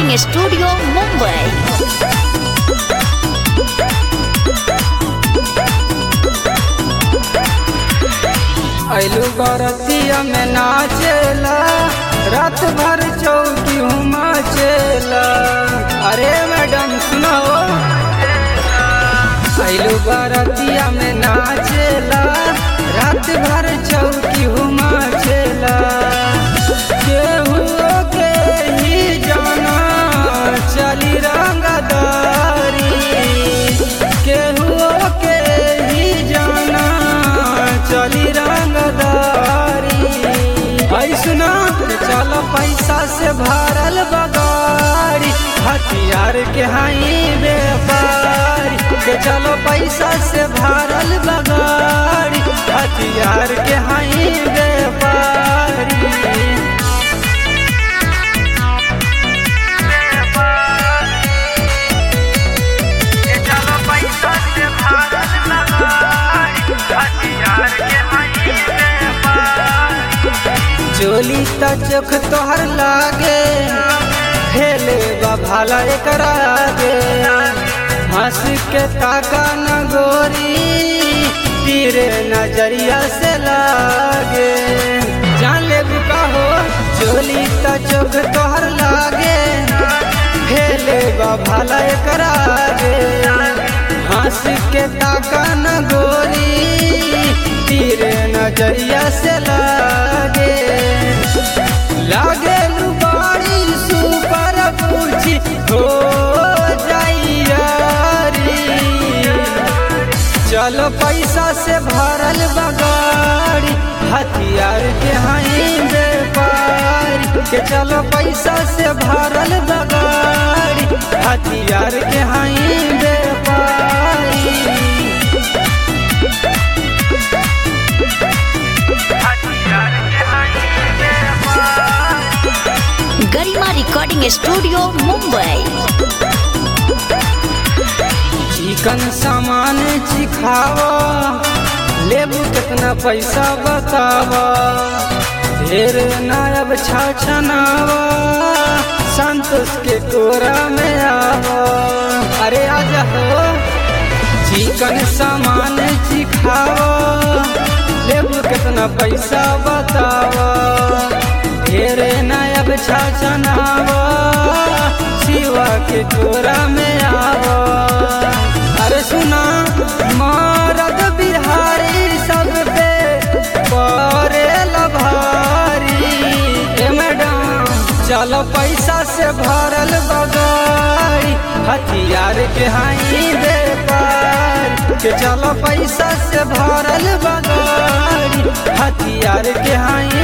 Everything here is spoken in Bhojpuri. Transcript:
Recording studio Mumbai. आइलू बरतिया में नाचेला, रात भर चौकी मचेला। अरे मैडम सुनो, आइलू बरतिया में नाचेला, रात भर चौकी मचेला। केहू के ही जाना चली रंगदारी, केहू के ही जाना चली रंगदारी। ऐसना चल पैसा से भरल बगाड़ी, हथियार के हाई व्यापारी के चलो पैसा से भरल बगाड़ी, हथियार के हाई व्यापारी। चोली त चोख तोहर लागे, हेले भाला एकरा आगे। हंस के ताका न गोरी, तीरे नजरिया से लागे। जान ले बुका हो, चोली त चोख तोहर लागे, हेले भाला एकरा आगे। हंस के ताका न गोरी, तीरे नजरिया से लागे। लागे लुबाड़ी सुपर पूछी हो जाई यारी, चलो पैसा से भरल बगाड़ी, हथियार के हाई व्यापारी के चलो पैसा से भरल बगाड़ी, हथियार के हाई व्यापारी। Garima recording studio Mumbai. Chicken सामान चिखावा, लेबू कितना पैसा बतावा। ढेर नायब छाछनावा, संतोष के कोरा में आवा। अरे आजा हो, चिकन सामान चिखावा, लेबू कितना पैसा बतावा। ढेर नायब छाछनावा, शिवा के कोरा में आवा। अरे सुना, मरद बिहारी सब पे परेल भारी। ए मैडम चलो पैसा से भरल बगाड़ी, हथियार के हाई व्यापारी के चलो पैसा से भरल बगाड़ी, हथियार के हाई